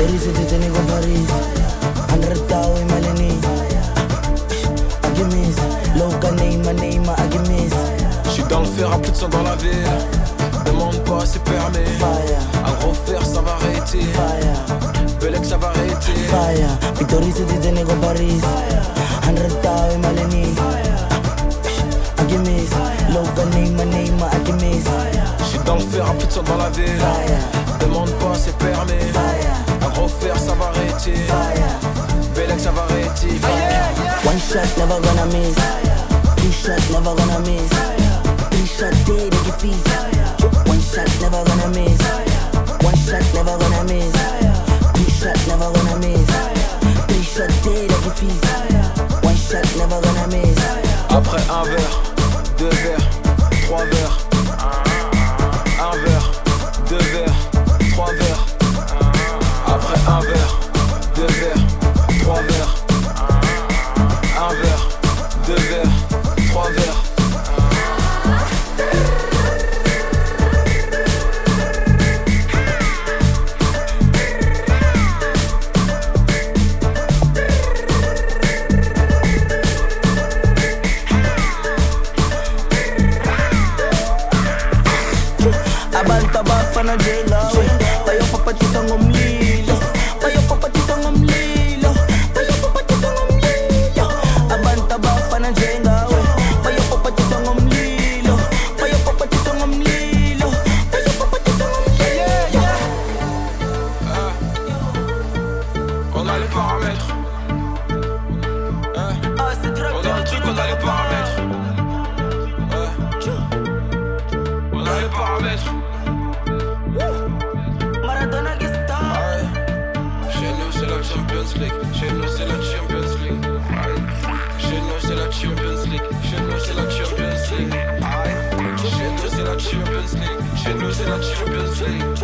Victory se détenue comme Paris. Andretao et Malini. Agimis. Loka Neima Neima Agimis. J'suis dans le fer à plus de 100 dans la ville. Demande pas c'est permis. À gros fer ça va arrêter. Belek ça va arrêter. Victory se détenue comme Paris. Andretao et Malini. Agimis. Loka Neima Neima Agimis. J'suis dans le fer à plus de 100 dans la ville. Demande pas c'est permis. À gros fer ça va arrêter. Belek ça va arrêter. One shot never gonna miss. Two shot never gonna miss. Three shot dead in your feet. One shot never gonna miss. One shot never gonna miss. Two shot never gonna miss. Three shot dead in your feet. One shot never gonna miss. Après un verre, deux verres, trois verres. Un verre, deux verres, trois verres. Après un verre, deux verres, trois verres. Un verre, deux verres, trois verres. Abanta bafana njengawe bayopapatisa ngomlilo. Bayopapatisa ngomlilo. Bayopapatisa ngomlilo. Abanta bafana njengawe bayopapatisa ngomlilo. Bayopapatisa ngomlilo. Bayopapatisa ngomlilo. On a les paramètres. On a un truc, on a les paramètres. On a les paramètres. Maradona qui star. Chez nous c'est la Champions League. Chez nous c'est la Champions League. Chez nous c'est la Champions League. Chez nous c'est la Champions League. Chez nous c'est la Champions League. Chez nous c'est la Champions League.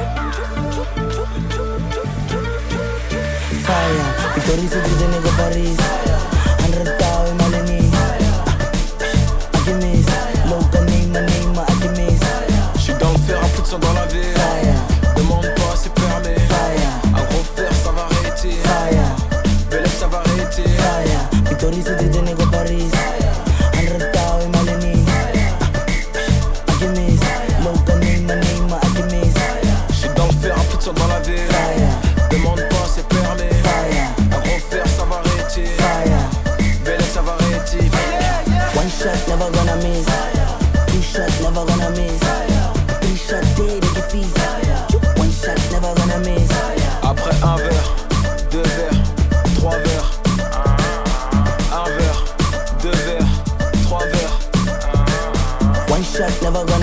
Fire, Victory se détenue comme Paris. Andretao et Malini. Agimis. Loka Neima Neima Agimis. J'suis dans le fer à plus de 100 dans la ville. Demande pas c'est permis. À gros fer ça va arrêter. Belek ça va arrêter. Victory se détenue comme Paris. Andretao et Malini. Agimis. Loka Neima Neima Agimis. J'suis dans le fer à plus de 100 dans la ville. Demande pas c'est permis. À gros fer ça va arrêter. Belek ça va arrêter. One shot never gonna miss. Two shot never gonna miss. Three shot dead in your feet. One shot never gonna miss. Après un verre, deux verres, trois verres. Un verre, deux verres, trois verres. One shot never gonna